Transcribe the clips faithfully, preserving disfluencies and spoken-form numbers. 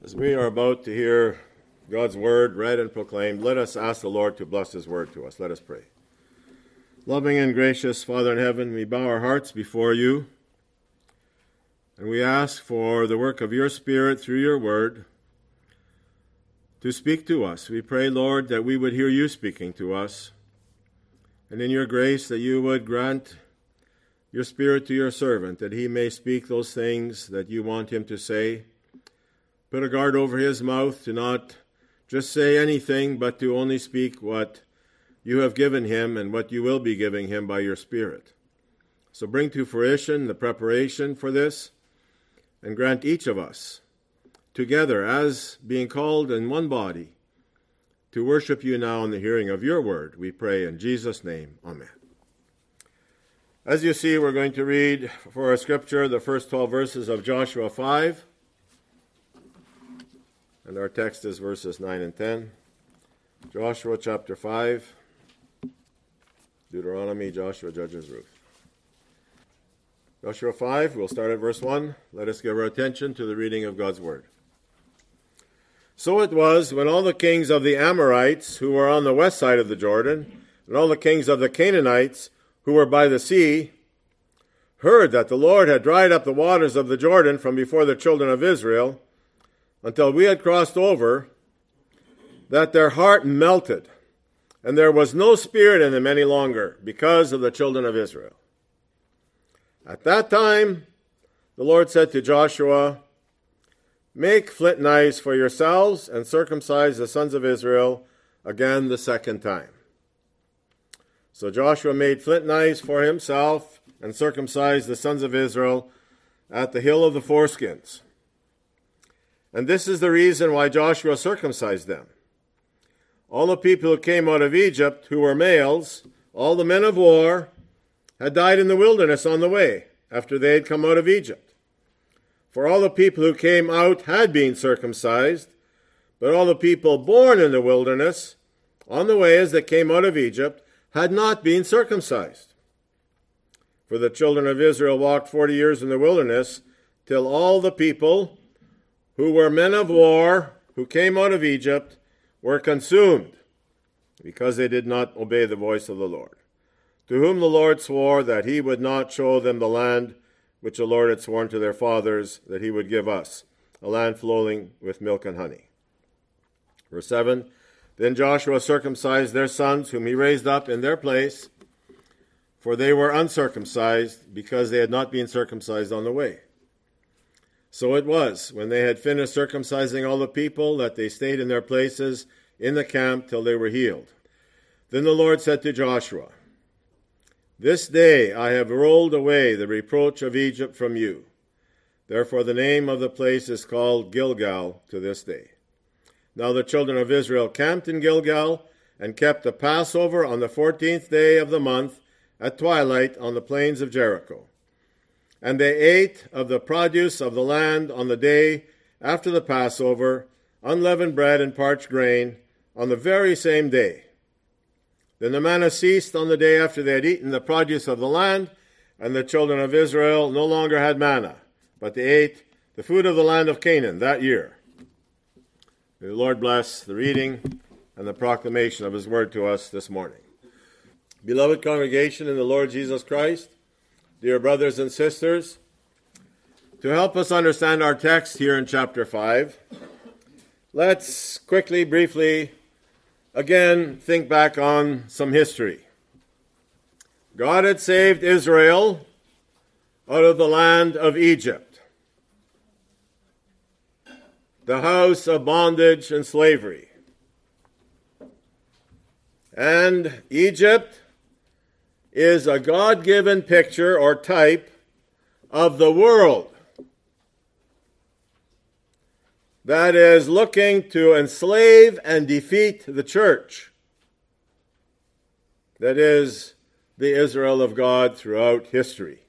As we are about to hear God's word read and proclaimed, let us ask the Lord to bless his word to us. Let us pray. Loving and gracious Father in heaven, we bow our hearts before you, and we ask for the work of your Spirit through your word to speak to us. We pray, Lord, that we would hear you speaking to us, and in your grace that you would grant your Spirit to your servant, that he may speak those things that you want him to say. Put a guard over his mouth to not just say anything, but to only speak what you have given him and what you will be giving him by your Spirit. So bring to fruition the preparation for this, and grant each of us together as being called in one body to worship you now in the hearing of your word. We pray in Jesus' name. Amen. As you see, we're going to read for our scripture the first twelve verses of Joshua five. And our text is verses nine and ten. Joshua chapter five, Deuteronomy, Joshua, Judges, Ruth. Joshua five, we'll start at verse one. Let us give our attention to the reading of God's word. So it was, when all the kings of the Amorites, who were on the west side of the Jordan, and all the kings of the Canaanites, who were by the sea, heard that the Lord had dried up the waters of the Jordan from before the children of Israel, until we had crossed over, that their heart melted, and there was no spirit in them any longer, because of the children of Israel. At that time, the Lord said to Joshua, "Make flint knives for yourselves, and circumcise the sons of Israel again the second time." So Joshua made flint knives for himself, and circumcised the sons of Israel at the hill of the foreskins. And this is the reason why Joshua circumcised them. All the people who came out of Egypt, who were males, all the men of war, had died in the wilderness on the way, after they had come out of Egypt. For all the people who came out had been circumcised, but all the people born in the wilderness, on the way as they came out of Egypt, had not been circumcised. For the children of Israel walked forty years in the wilderness, till all the people who were men of war, who came out of Egypt, were consumed, because they did not obey the voice of the Lord, to whom the Lord swore that he would not show them the land which the Lord had sworn to their fathers that he would give us, a land flowing with milk and honey. Verse seven, Then Joshua circumcised their sons, whom he raised up in their place, for they were uncircumcised, because they had not been circumcised on the way. So it was, when they had finished circumcising all the people, that they stayed in their places in the camp till they were healed. Then the Lord said to Joshua, "This day I have rolled away the reproach of Egypt from you." Therefore the name of the place is called Gilgal to this day. Now the children of Israel camped in Gilgal, and kept the Passover on the fourteenth day of the month at twilight on the plains of Jericho. And they ate of the produce of the land on the day after the Passover, unleavened bread and parched grain, on the very same day. Then the manna ceased on the day after they had eaten the produce of the land, and the children of Israel no longer had manna, but they ate the food of the land of Canaan that year. May the Lord bless the reading and the proclamation of his word to us this morning. Beloved congregation in the Lord Jesus Christ, dear brothers and sisters, to help us understand our text here in chapter five, let's quickly, briefly, again think back on some history. God had saved Israel out of the land of Egypt, the house of bondage and slavery. And Egypt is a God-given picture or type of the world that is looking to enslave and defeat the church, that is the Israel of God throughout history.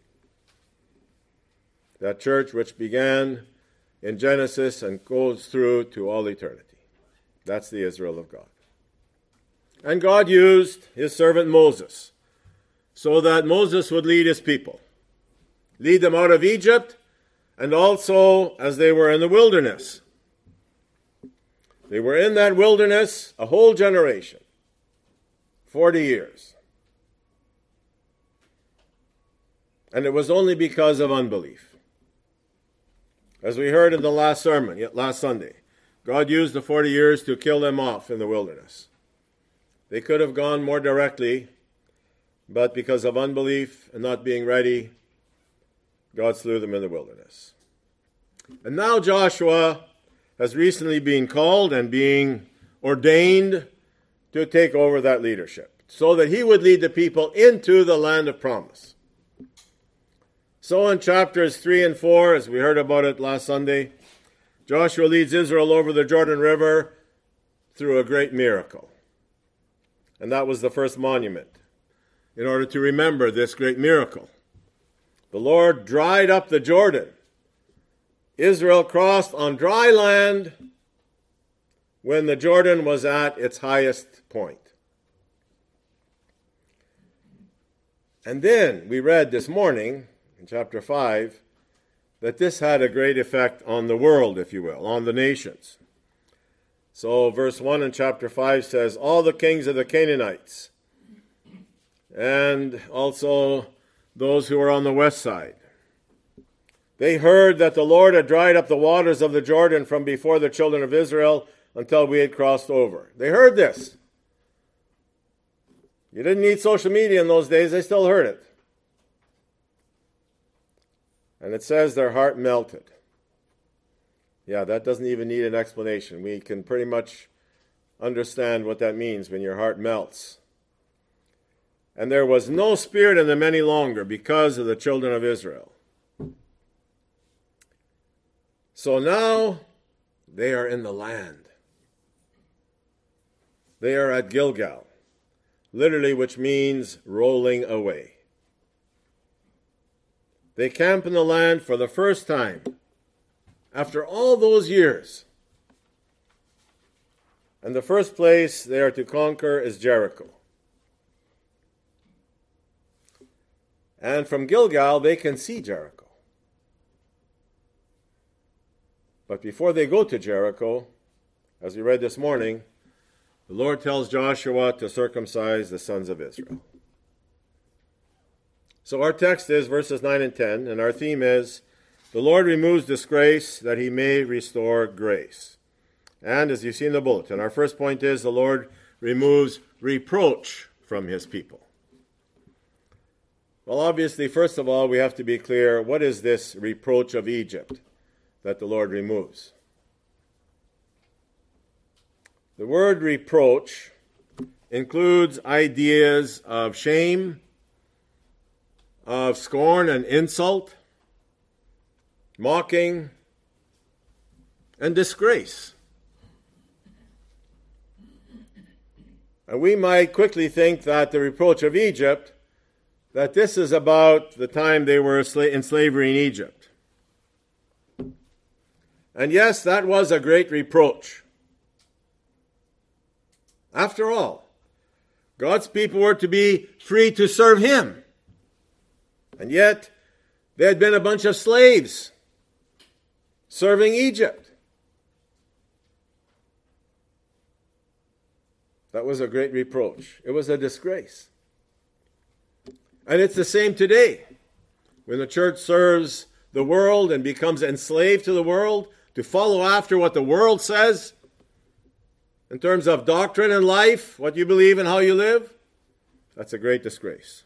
That church which began in Genesis and goes through to all eternity. That's the Israel of God. And God used his servant Moses so that Moses would lead his people, lead them out of Egypt, and also as they were in the wilderness. They were in that wilderness a whole generation, forty years. And it was only because of unbelief. As we heard in the last sermon, yet last Sunday, God used the forty years to kill them off in the wilderness. They could have gone more directly, but because of unbelief and not being ready, God slew them in the wilderness. And now Joshua has recently been called and being ordained to take over that leadership, so that he would lead the people into the land of promise. So in chapters three and four, as we heard about it last Sunday, Joshua leads Israel over the Jordan River through a great miracle. And that was the first monument, in order to remember this great miracle. The Lord dried up the Jordan. Israel crossed on dry land when the Jordan was at its highest point. And then we read this morning in chapter five that this had a great effect on the world, if you will, on the nations. So verse one in chapter five says, all the kings of the Canaanites, and also those who were on the west side, they heard that the Lord had dried up the waters of the Jordan from before the children of Israel until we had crossed over. They heard this. You didn't need social media in those days, they still heard it. And it says their heart melted. Yeah, that doesn't even need an explanation. We can pretty much understand what that means when your heart melts. And there was no spirit in them any longer because of the children of Israel. So now they are in the land. They are at Gilgal, literally, which means rolling away. They camp in the land for the first time after all those years. And the first place they are to conquer is Jericho. And from Gilgal, they can see Jericho. But before they go to Jericho, as we read this morning, the Lord tells Joshua to circumcise the sons of Israel. So our text is verses nine and ten, and our theme is, the Lord removes disgrace that he may restore grace. And as you see in the bulletin, our first point is the Lord removes reproach from his people. Well, obviously, first of all, we have to be clear, what is this reproach of Egypt that the Lord removes? The word reproach includes ideas of shame, of scorn and insult, mocking, and disgrace. And we might quickly think that the reproach of Egypt, that this is about the time they were in slavery in Egypt. And yes, that was a great reproach. After all, God's people were to be free to serve him. And yet, they had been a bunch of slaves serving Egypt. That was a great reproach. It was a disgrace. And it's the same today. When the church serves the world and becomes enslaved to the world, to follow after what the world says, in terms of doctrine and life, what you believe and how you live, that's a great disgrace.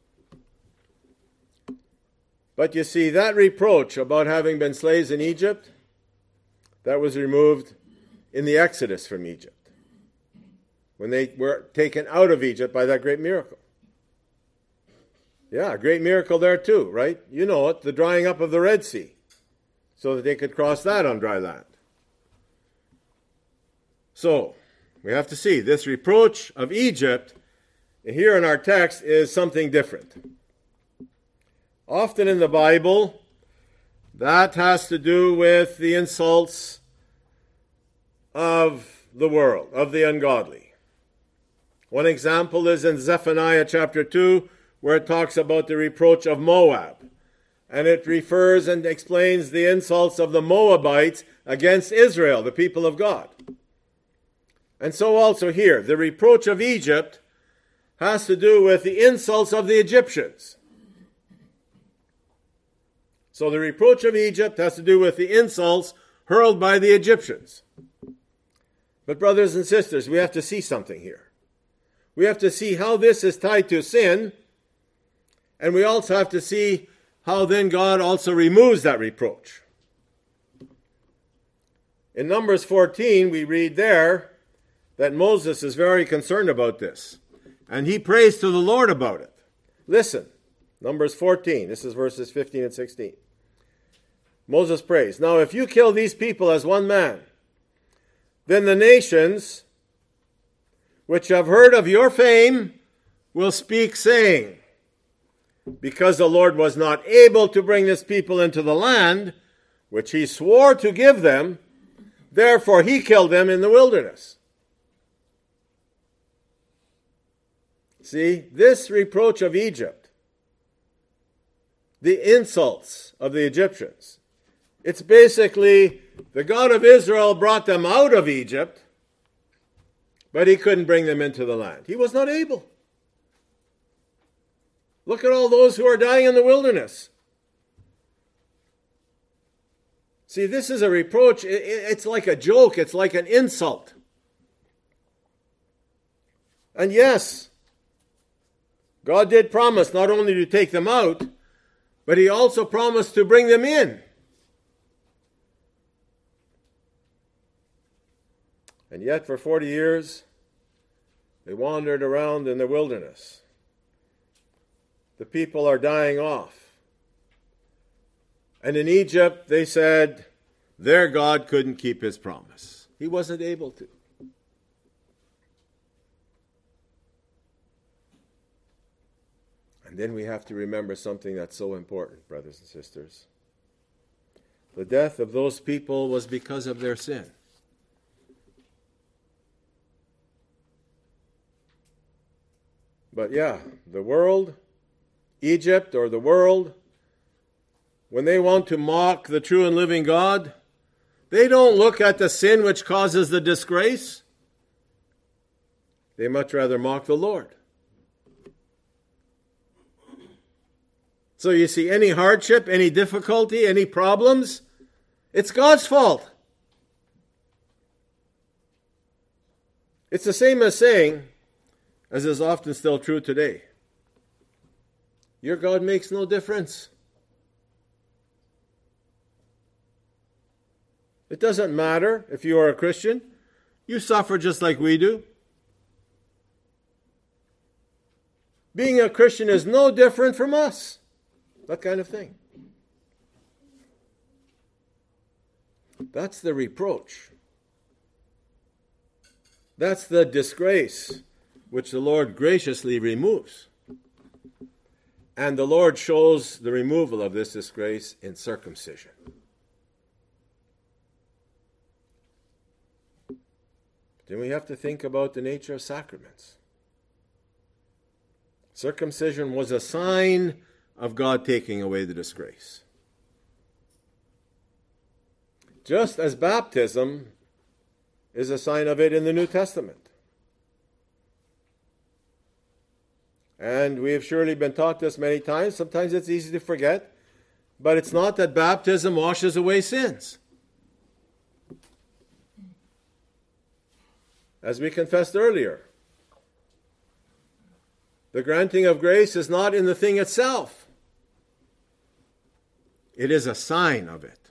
But you see, that reproach about having been slaves in Egypt, that was removed in the Exodus from Egypt, when they were taken out of Egypt by that great miracle. Yeah, a great miracle there too, right? You know it, the drying up of the Red Sea, so that they could cross that on dry land. So, we have to see, this reproach of Egypt, here in our text, is something different. Often in the Bible, that has to do with the insults of the world, of the ungodly. One example is in Zephaniah chapter two, where it talks about the reproach of Moab. And it refers and explains the insults of the Moabites against Israel, the people of God. And so also here, the reproach of Egypt has to do with the insults of the Egyptians. So the reproach of Egypt has to do with the insults hurled by the Egyptians. But brothers and sisters, we have to see something here. We have to see how this is tied to sin, and we also have to see how then God also removes that reproach. In Numbers fourteen, we read there that Moses is very concerned about this, and he prays to the Lord about it. Listen, Numbers fourteen, this is verses fifteen and sixteen. Moses prays, "Now if you kill these people as one man, then the nations which have heard of your fame will speak, saying, because the Lord was not able to bring this people into the land which he swore to give them, therefore he killed them in the wilderness." See, this reproach of Egypt, the insults of the Egyptians, it's basically the God of Israel brought them out of Egypt, but he couldn't bring them into the land. He was not able. Look at all those who are dying in the wilderness. See, this is a reproach. It's like a joke. It's like an insult. And yes, God did promise not only to take them out, but he also promised to bring them in. And yet for forty years, they wandered around in the wilderness. The people are dying off. And in Egypt, they said their God couldn't keep his promise. He wasn't able to. And then we have to remember something that's so important, brothers and sisters. The death of those people was because of their sin. But yeah, the world, Egypt or the world, when they want to mock the true and living God, they don't look at the sin which causes the disgrace. They much rather mock the Lord. So you see, any hardship, any difficulty, any problems, it's God's fault. It's the same as saying, as is often still true today, your God makes no difference. It doesn't matter if you are a Christian. You suffer just like we do. Being a Christian is no different from us. That kind of thing. That's the reproach. That's the disgrace which the Lord graciously removes. And the Lord shows the removal of this disgrace in circumcision. Then we have to think about the nature of sacraments. Circumcision was a sign of God taking away the disgrace. Just as baptism is a sign of it in the New Testament. And we have surely been taught this many times. Sometimes it's easy to forget. But it's not that baptism washes away sins. As we confessed earlier, the granting of grace is not in the thing itself. It is a sign of it.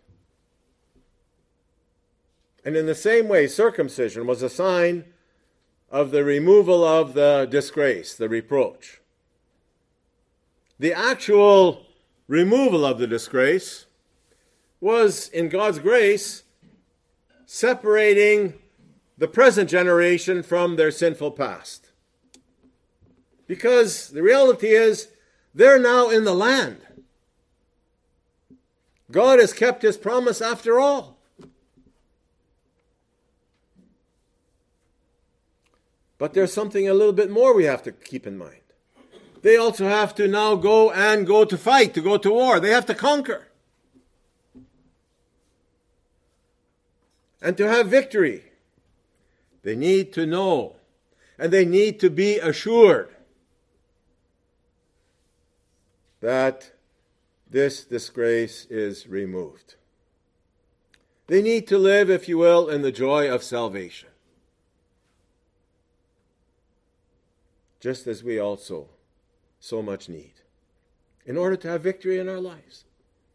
And in the same way, circumcision was a sign of the removal of the disgrace, the reproach. The actual removal of the disgrace was, in God's grace, separating the present generation from their sinful past. Because the reality is, they're now in the land. God has kept his promise after all. But there's something a little bit more we have to keep in mind. They also have to now go and go to fight, to go to war. They have to conquer. And to have victory. They need to know, and they need to be assured that this disgrace is removed. They need to live, if you will, in the joy of salvation, just as we also so much need, in order to have victory in our lives.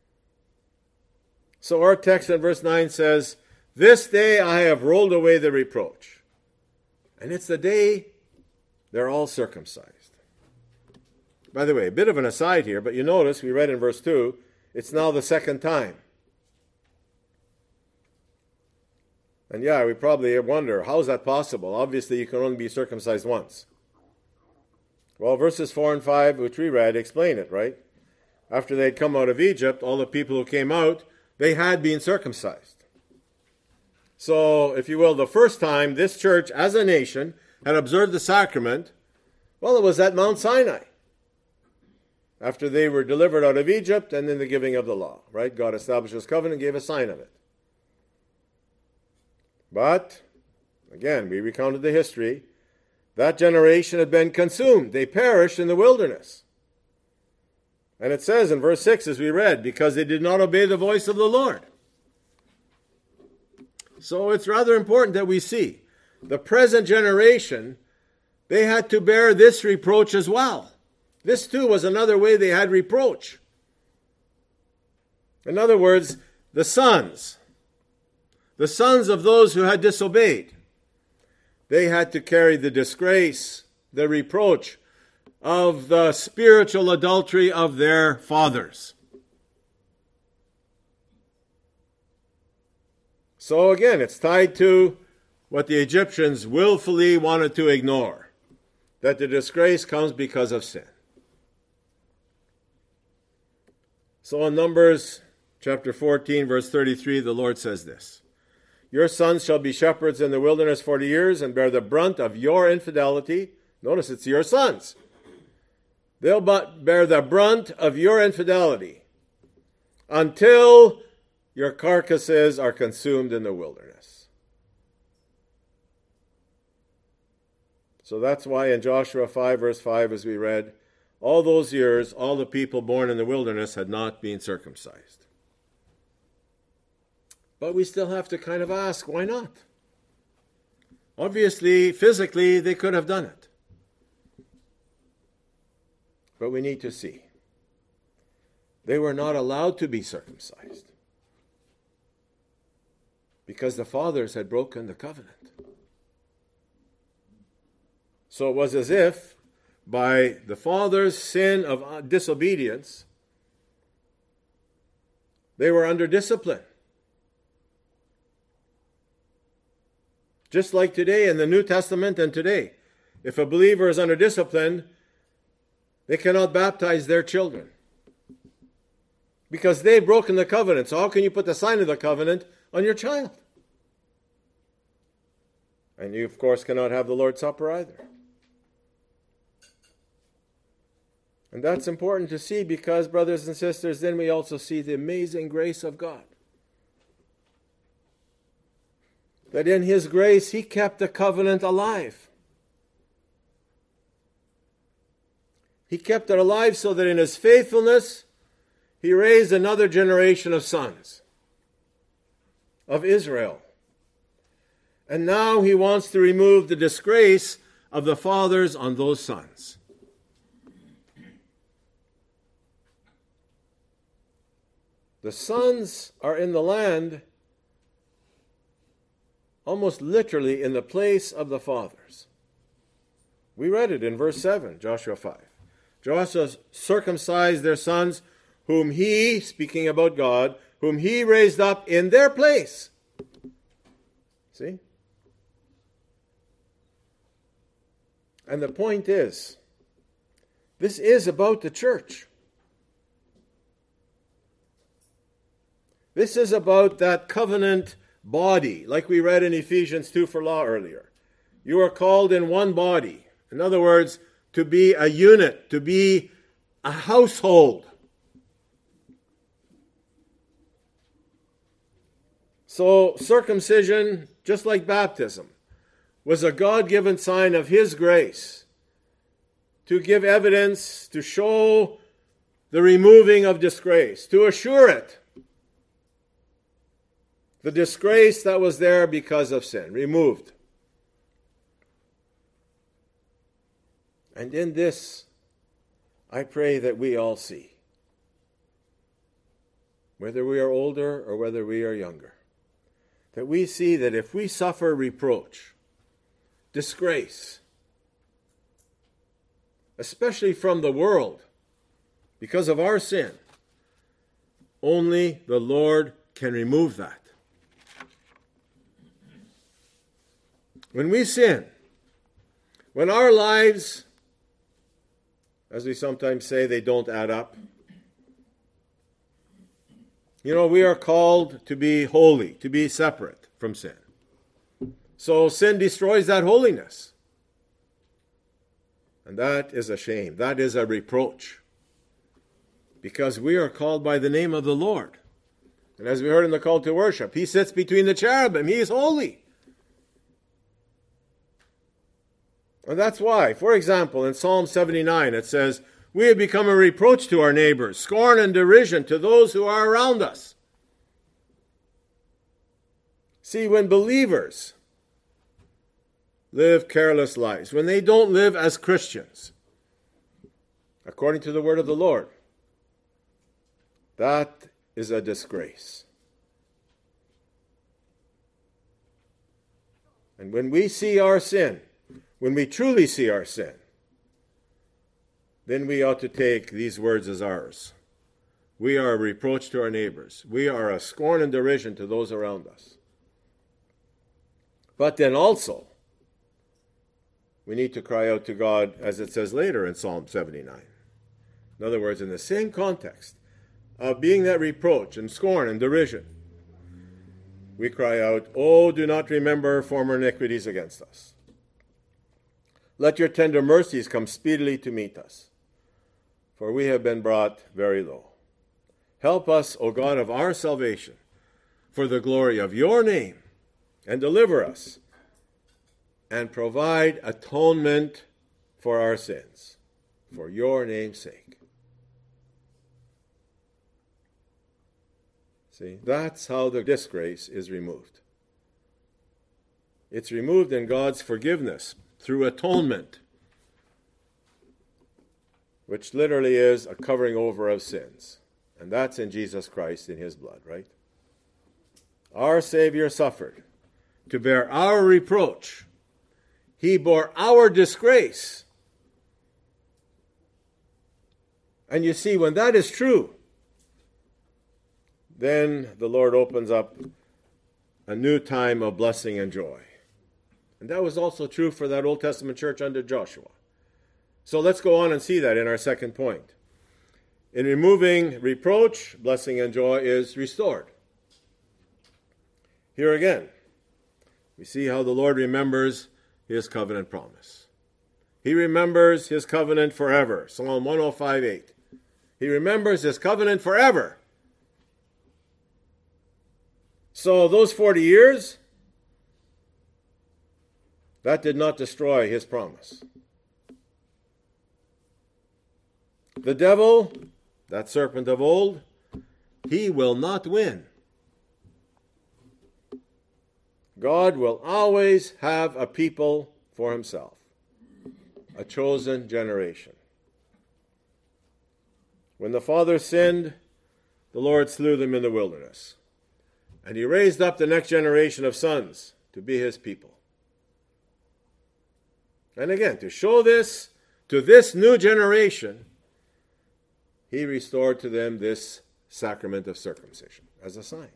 So our text in verse nine says, "This day I have rolled away the reproach." And it's the day they're all circumcised. By the way, a bit of an aside here, but you notice, we read in verse two, it's now the second time. And yeah, we probably wonder, how is that possible? Obviously, you can only be circumcised once. Well, verses four and five, which we read, explain it, right? After they'd come out of Egypt, all the people who came out, they had been circumcised. So, if you will, the first time this church, as a nation, had observed the sacrament, well, it was at Mount Sinai, after they were delivered out of Egypt and in the giving of the law, right? God established his covenant and gave a sign of it. But, again, we recounted the history. That generation had been consumed. They perished in the wilderness. And it says in verse six, as we read, because they did not obey the voice of the Lord. So it's rather important that we see the present generation, they had to bear this reproach as well. This too was another way they had reproach. In other words, the sons, the sons of those who had disobeyed, they had to carry the disgrace, the reproach of the spiritual adultery of their fathers. So again, it's tied to what the Egyptians willfully wanted to ignore, that the disgrace comes because of sin. So in Numbers chapter fourteen, verse thirty-three, the Lord says this, "Your sons shall be shepherds in the wilderness forty years and bear the brunt of your infidelity." Notice it's your sons. They'll but bear the brunt of your infidelity until your carcasses are consumed in the wilderness. So that's why in Joshua five, verse five, as we read, all those years, all the people born in the wilderness had not been circumcised. But we still have to kind of ask, why not? Obviously, physically, they could have done it. But we need to see. They were not allowed to be circumcised because the fathers had broken the covenant. So it was as if by the fathers' sin of disobedience, they were under discipline. Just like today in the New Testament and today, if a believer is under discipline, they cannot baptize their children because they've broken the covenant. So how can you put the sign of the covenant on your child? And you, of course, cannot have the Lord's Supper either. And that's important to see because, brothers and sisters, then we also see the amazing grace of God. That in His grace, He kept the covenant alive. He kept it alive so that in His faithfulness, He raised another generation of sons of Israel. And now He wants to remove the disgrace of the fathers on those sons. The sons are in the land almost literally in the place of the fathers. We read it in verse seven, Joshua five. Joshua circumcised their sons, whom he, speaking about God, whom he raised up in their place. See? And the point is, this is about the church. This is about that covenant body, like we read in Ephesians two for law earlier. You are called in one body. In other words, to be a unit, to be a household. So circumcision, just like baptism, was a God-given sign of his grace to give evidence, to show the removing of disgrace, to assure it. The disgrace that was there because of sin, removed. And in this, I pray that we all see, whether we are older or whether we are younger, that we see that if we suffer reproach, disgrace, especially from the world, because of our sin, only the Lord can remove that. When we sin, when our lives, as we sometimes say, they don't add up. You know, we are called to be holy, to be separate from sin. So sin destroys that holiness. And that is a shame. That is a reproach. Because we are called by the name of the Lord. And as we heard in the call to worship, he sits between the cherubim. He is holy. And that's why, for example, in Psalm seventy-nine, it says, we have become a reproach to our neighbors, scorn and derision to those who are around us. See, when believers live careless lives, when they don't live as Christians, according to the word of the Lord, that is a disgrace. And when we see our sin, when we truly see our sin, then we ought to take these words as ours. We are a reproach to our neighbors. We are a scorn and derision to those around us. But then also, we need to cry out to God, as it says later in Psalm seventy-nine. In other words, in the same context of being that reproach and scorn and derision, we cry out, oh, do not remember former iniquities against us. Let your tender mercies come speedily to meet us, for we have been brought very low. Help us, O God of our salvation, for the glory of your name, and deliver us, and provide atonement for our sins, for your name's sake. See, that's how the disgrace is removed. It's removed in God's forgiveness through atonement, which literally is a covering over of sins. And that's in Jesus Christ, in his blood, right? Our Savior suffered to bear our reproach. He bore our disgrace. And you see, when that is true, then the Lord opens up a new time of blessing and joy. And that was also true for that Old Testament church under Joshua. So let's go on and see that in our second point. In removing reproach, blessing and joy is restored. Here again, we see how the Lord remembers his covenant promise. He remembers his covenant forever. Psalm one oh five, eight. He remembers his covenant forever. So those forty years, that did not destroy his promise. The devil, that serpent of old, he will not win. God will always have a people for himself, a chosen generation. When the fathers sinned, the Lord slew them in the wilderness. And he raised up the next generation of sons to be his people. And again, to show this to this new generation, he restored to them this sacrament of circumcision as a sign.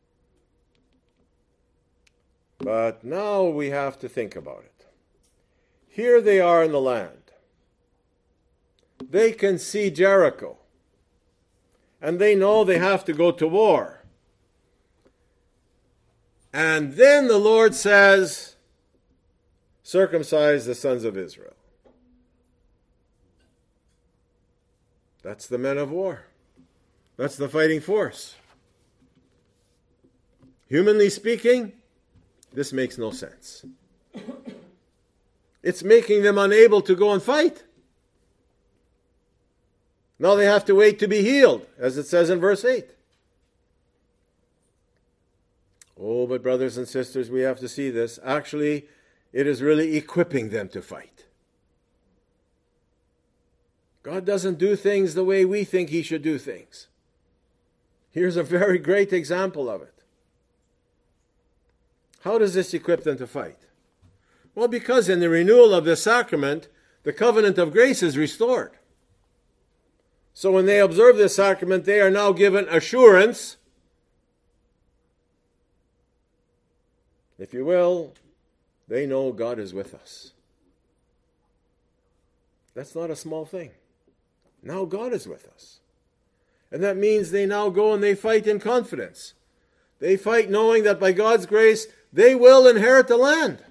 But now we have to think about it. Here they are in the land. They can see Jericho. And they know they have to go to war. And then the Lord says, circumcise the sons of Israel. That's the men of war. That's the fighting force. Humanly speaking, this makes no sense. It's making them unable to go and fight. Now they have to wait to be healed, as it says in verse eight. Oh, but brothers and sisters, we have to see this. Actually, it is really equipping them to fight. God doesn't do things the way we think He should do things. Here's a very great example of it. How does this equip them to fight? Well, because in the renewal of this sacrament, the covenant of grace is restored. So when they observe this sacrament, they are now given assurance, if you will, they know God is with us. That's not a small thing. Now God is with us. And that means they now go and they fight in confidence. They fight knowing that by God's grace, they will inherit the land.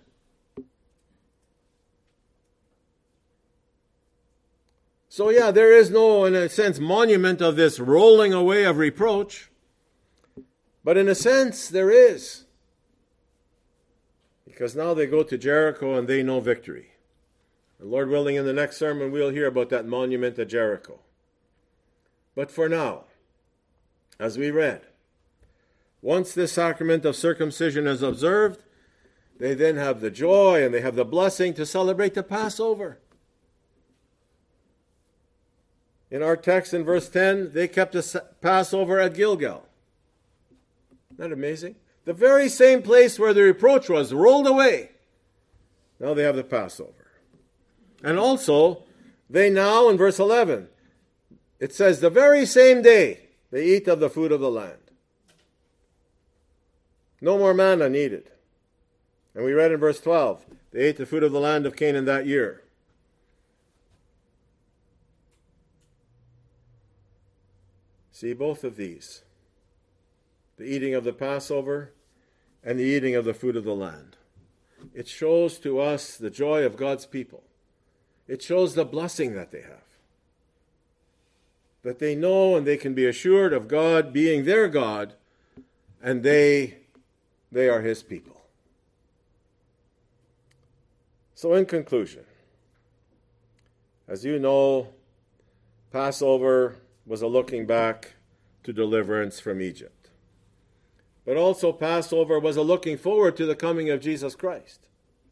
So yeah, there is no, in a sense, monument of this rolling away of reproach. But in a sense, there is. Because now they go to Jericho and they know victory. And Lord willing, in the next sermon, we'll hear about that monument at Jericho. But for now, as we read, once this sacrament of circumcision is observed, they then have the joy and they have the blessing to celebrate the Passover. In our text in verse ten, they kept the Passover at Gilgal. Isn't that amazing? The very same place where the reproach was rolled away. Now they have the Passover. And also, they now, in verse eleven, it says, the very same day they eat of the food of the land. No more manna needed. And we read in verse twelve, they ate the food of the land of Canaan that year. See, both of these, the eating of the Passover and the eating of the food of the land, it shows to us the joy of God's people. It shows the blessing that they have. That they know and they can be assured of God being their God, and they, they are His people. So in conclusion, as you know, Passover was a looking back to deliverance from Egypt. But also Passover was a looking forward to the coming of Jesus Christ.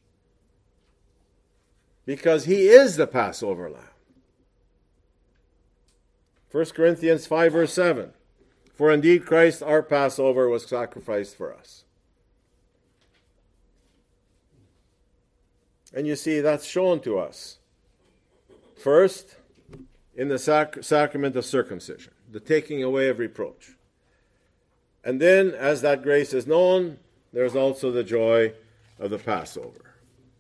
Because He is the Passover Lamb. First Corinthians five verse seven. For indeed Christ our Passover was sacrificed for us. And you see, that's shown to us. First, in the sac- sacrament of circumcision, the taking away of reproach. And then, as that grace is known, there's also the joy of the Passover.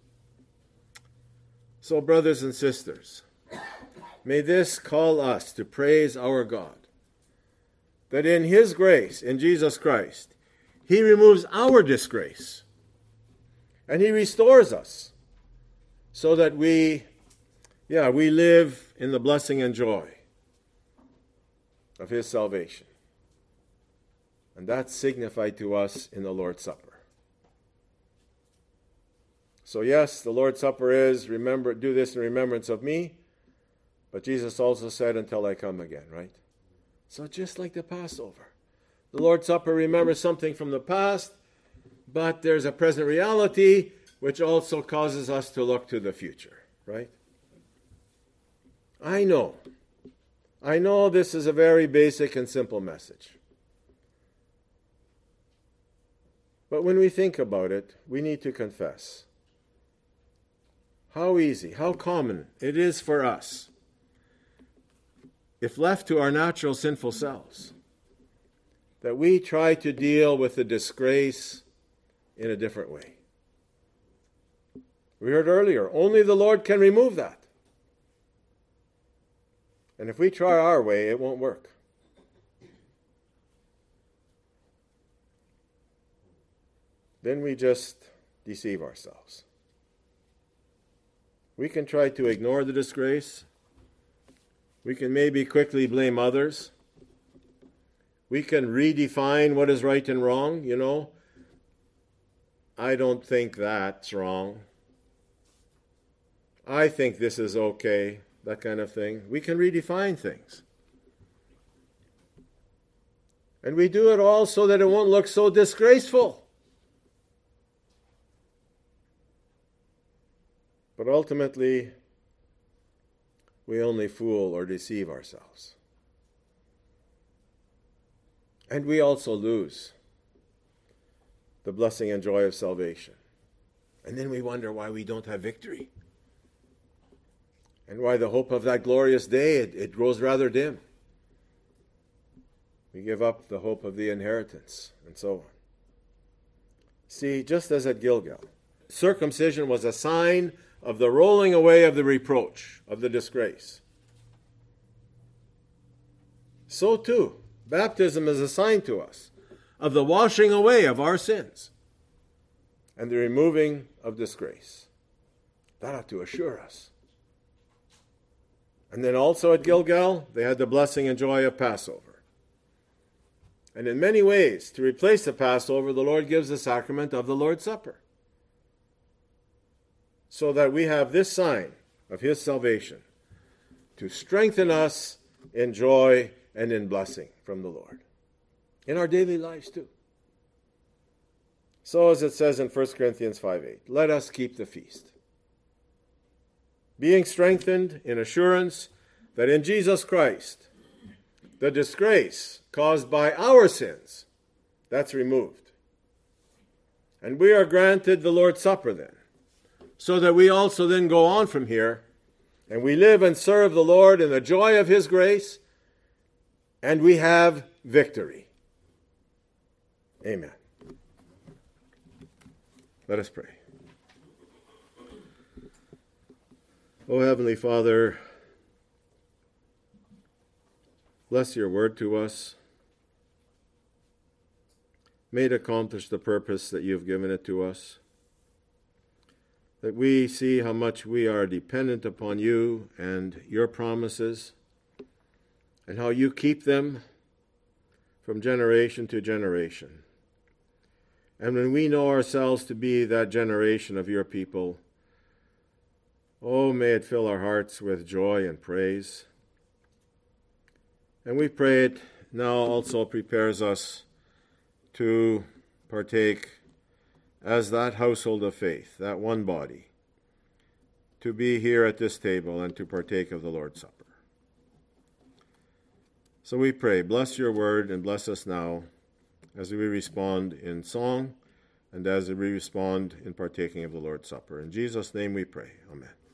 So, brothers and sisters, may this call us to praise our God, that in His grace, in Jesus Christ, He removes our disgrace, and He restores us, so that we, yeah, we live in the blessing and joy of His salvation. And that's signified to us in the Lord's Supper. So yes, the Lord's Supper is, remember, do this in remembrance of me. But Jesus also said, until I come again, right? So just like the Passover. The Lord's Supper remembers something from the past, but there's a present reality which also causes us to look to the future, right? I know. I know this is a very basic and simple message. But when we think about it, we need to confess how easy, how common it is for us, if left to our natural sinful selves, that we try to deal with the disgrace in a different way. We heard earlier, only the Lord can remove that. And if we try our way, it won't work. Then we just deceive ourselves. We can try to ignore the disgrace. We can maybe quickly blame others. We can redefine what is right and wrong, you know. I don't think that's wrong. I think this is okay, that kind of thing. We can redefine things. And we do it all so that it won't look so disgraceful. But ultimately, we only fool or deceive ourselves. And we also lose the blessing and joy of salvation. And then we wonder why we don't have victory. And why the hope of that glorious day, it, it grows rather dim. We give up the hope of the inheritance, and so on. See, just as at Gilgal, circumcision was a sign of the rolling away of the reproach, of the disgrace. So too, baptism is a sign to us of the washing away of our sins and the removing of disgrace. That ought to assure us. And then also at Gilgal, they had the blessing and joy of Passover. And in many ways, to replace the Passover, the Lord gives the sacrament of the Lord's Supper, so that we have this sign of His salvation to strengthen us in joy and in blessing from the Lord, in our daily lives too. So as it says in First Corinthians five eight, let us keep the feast, being strengthened in assurance that in Jesus Christ the disgrace caused by our sins, that's removed. And we are granted the Lord's Supper then, so that we also then go on from here and we live and serve the Lord in the joy of His grace, and we have victory. Amen. Let us pray. O Heavenly Father, bless your word to us. May it accomplish the purpose that you have given it to us, that we see how much we are dependent upon you and your promises, and how you keep them from generation to generation. And when we know ourselves to be that generation of your people, oh, may it fill our hearts with joy and praise. And we pray it now also prepares us to partake as that household of faith, that one body, to be here at this table and to partake of the Lord's Supper. So we pray, bless your word and bless us now as we respond in song and as we respond in partaking of the Lord's Supper. In Jesus' name we pray. Amen.